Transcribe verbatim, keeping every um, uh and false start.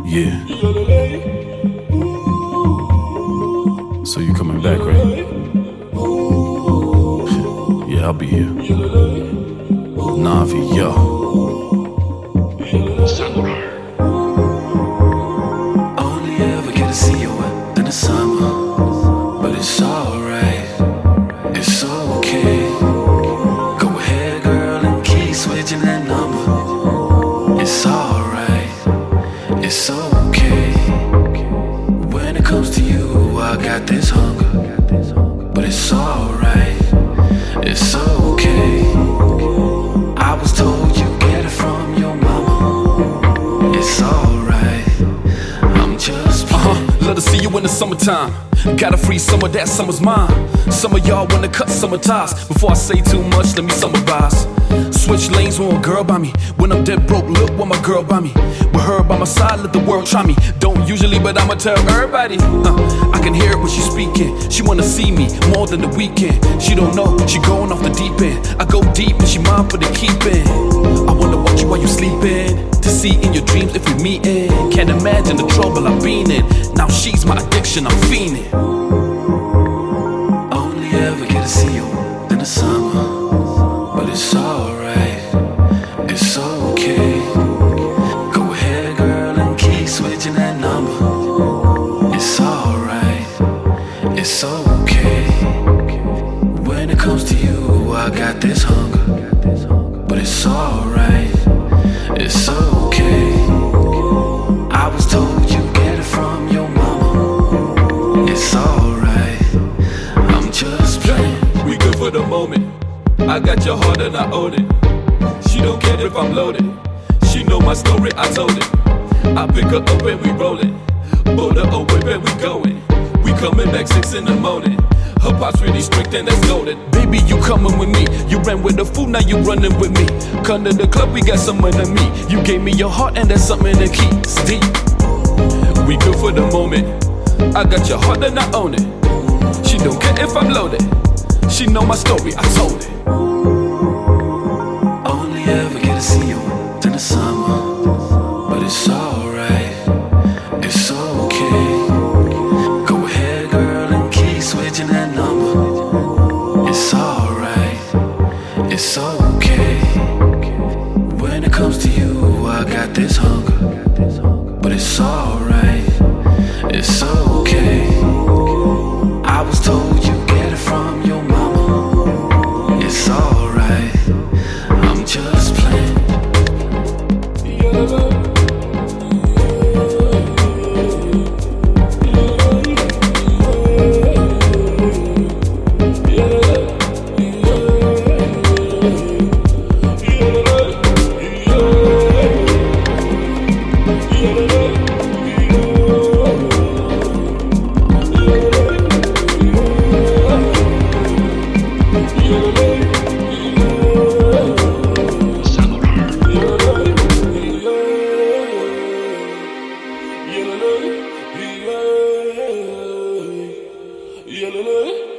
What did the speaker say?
Yeah. So you coming back, right? Yeah, I'll be here. Navi, yo. Only ever get to see you in the summer, but it's alright, it's okay. Go ahead, girl, and keep switching that number. It's alright, it's okay. When it comes to you, I got this hunger, but it's alright, it's okay. I was told you get it from your mama. It's alright, I'm just playing. Uh-huh. Love to see you in the summertime. Got a free summer, that summer's mine. Some of y'all wanna cut summer ties. Before I say too much, let me summarize. Switch lanes with a girl by me. When I'm dead broke, look what my girl by me. With her by my side, let the world try me. Don't usually, but I'ma tell everybody. uh, I can hear it when she's speaking. She wanna see me more than the weekend. She don't know, she going off the deep end. I go deep and she mine for the keeping. I wanna watch you while you sleeping, to see in your dreams if we meeting. Can't imagine the trouble I've been in. Now she's my addiction, I'm fiending. Only ever get to see you in the summer, but it's alright, it's okay. Go ahead, girl, and keep switching that number. It's alright, it's okay. When it comes to you, I got this hunger, but it's alright, it's okay. I was told you get it from your mama. It's alright, I'm just playing. We good for the moment. I got your heart and I own it. She don't care if I'm loaded. She know my story, I told it. I pick her up and we rollin'. Boat her open and we going. We coming back six in the morning. Her pop's really strict and that's golden. Baby, you coming with me. You ran with the fool, now you running with me. Come to the club, we got something to meet. You gave me your heart and that's something to keep. It's deep. We good for the moment. I got your heart and I own it. She don't care if I'm loaded. She know my story, I told it. Only ever get to see you in the summer, but it's alright, it's okay. Go ahead, girl, and keep switching that number. It's alright, it's okay. When it comes to you, I got this hunger, but it's alright, it's okay. I was told you get it from your mama. It's alright, I'm just playing. Yeah,